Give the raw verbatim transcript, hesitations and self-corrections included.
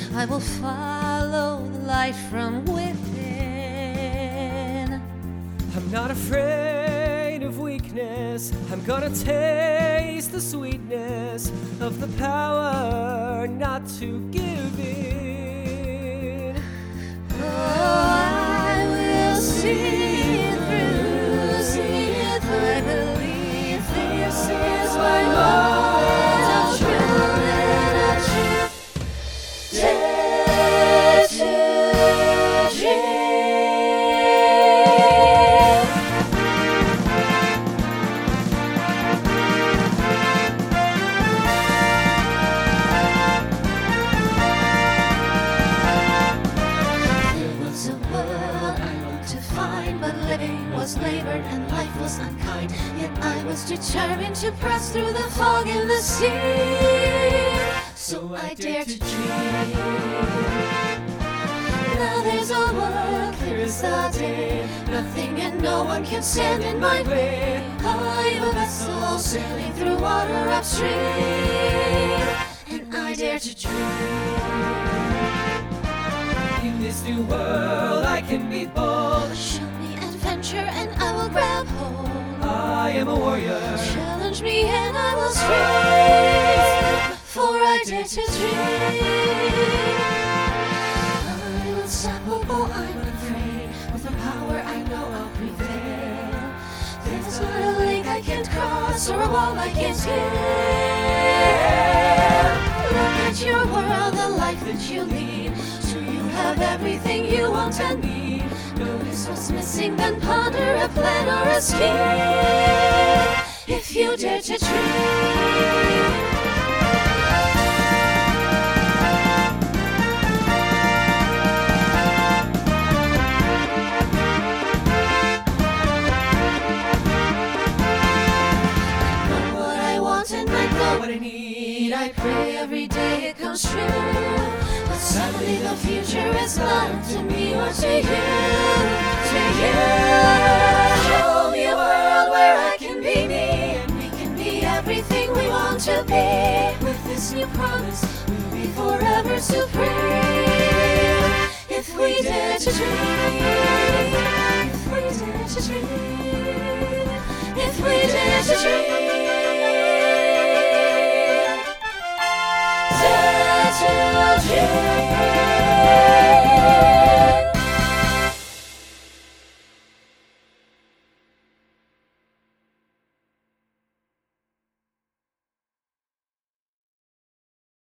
I will follow the light from within. I'm not afraid of weakness. I'm gonna taste the sweetness of the power not to give in. Oh, I will see it through, see it through. I believe this is my moment of truth and of truth. Dare to dream. There was a world I longed to find, but living was labored and life was unkind. Yet I was determined to press through the fog and the sea. So I dare to dream. Now there's a world clear as the day. Nothing and no one can stand in my way. I am a vessel sailing through water upstream, and I dare to dream. In this new world I can be bold. Show me adventure and I will grab hold. I am a warrior. Challenge me and I will scream, for I dare to dream. I'm unstoppable, I'm unafraid. With the power I know I'll prevail. There's not a lake I can't cross or a wall I can't scale. Look at your world, the life that you lead. Do you have everything you want and need? Notice what's missing, then ponder a plan or a scheme, if you dare to dream. What I need, I pray every day it comes true. But sadly the future is not up to me or to you, to you. Show me a world where I can be me, and we can be everything we want to be. With this new promise, we'll be forever supreme, if we dare to dream, if we dare to dream, if we dare to dream. To dream.